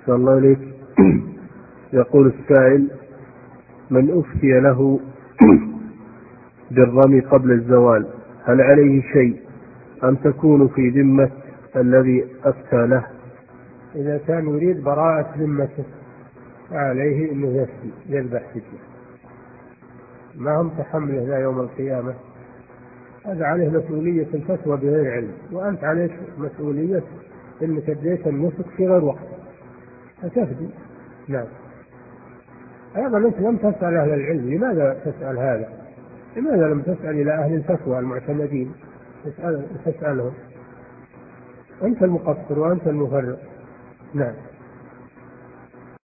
صلى الله عليك. يقول السائل: من أفتي له بالرمي قبل الزوال هل عليه شيء أم تكون في ذمة الذي أفتى له؟ إذا كان يريد براءة ذمته عليه أنه يفتي يذبح فدية، ما هم تحمله لا يوم القيامة. هذا عليه مسؤولية الفتوى بغير علم، وأنت عليك مسؤولية أنك أديت النسك في غير وقت فتفدي. نعم. أيضا أنت لم تسأل أهل العلم، لماذا تسأل هذا؟ لماذا لم تسأل إلى أهل الفتوى المعتمدين تسألهم؟ أنت المقصر وأنت المفرط. نعم.